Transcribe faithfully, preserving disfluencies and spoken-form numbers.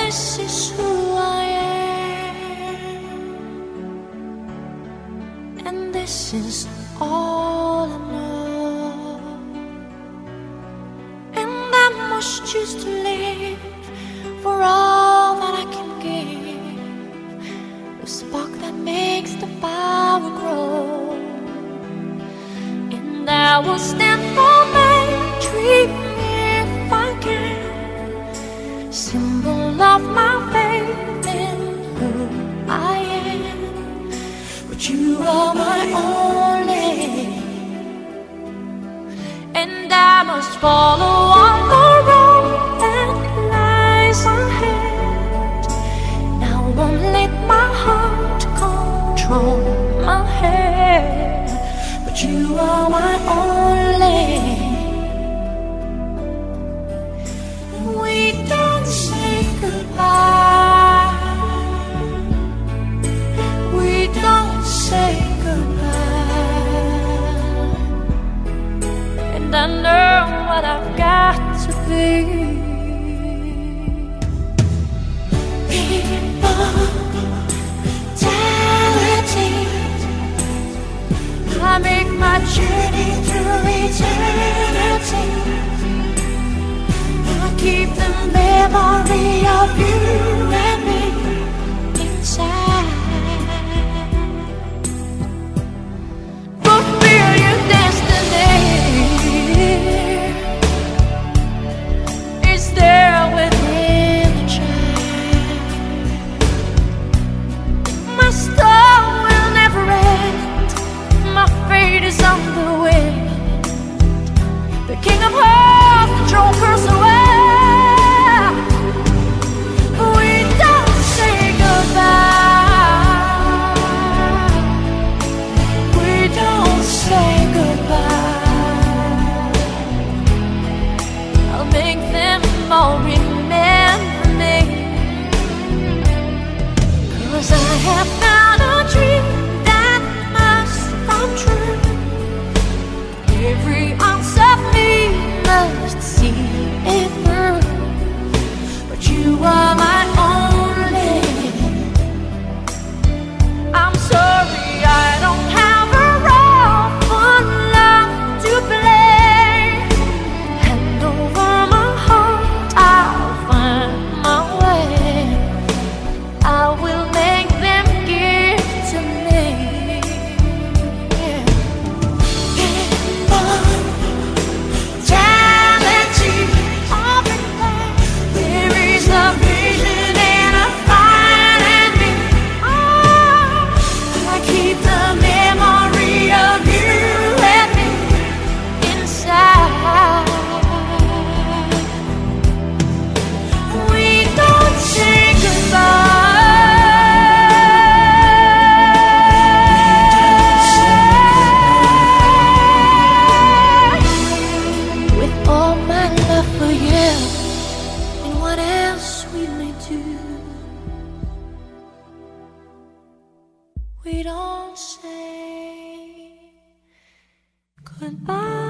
this is who I am, and this is all I know. And I must choose to live for all that I can give, the spark that makes the power grow. And I will stand for my dream if I can, symbol of my faith in who I am. But you are my only, and I must follow on the road that lies ahead. I won't let my heart control my head. But you are my only. We don't say goodbye. We don't say goodbye. And I know what I've got to be. Immortality. I make my journey through eternity. I keep the memory of you and me inside. Fulfill your destiny. It's there within the child. My story will never end. My fate is on the wind. The King of Hearts, the throne curse away. We don't say goodbye. We don't say goodbye. I'll make them all remember me. 'Cause I have found a dream that must come true. Every ounce of me must see it through. But you are my only. I'm sorry I don't have a role for love to play. Hand over my heart, I'll find my way. I will make them give to me. Yeah. Immortality, all in there. There is a vision and a fire in me. Oh, I keep the memory of you and me inside. We don't say goodbye. With all my love for you and what else we may do, we don't say goodbye.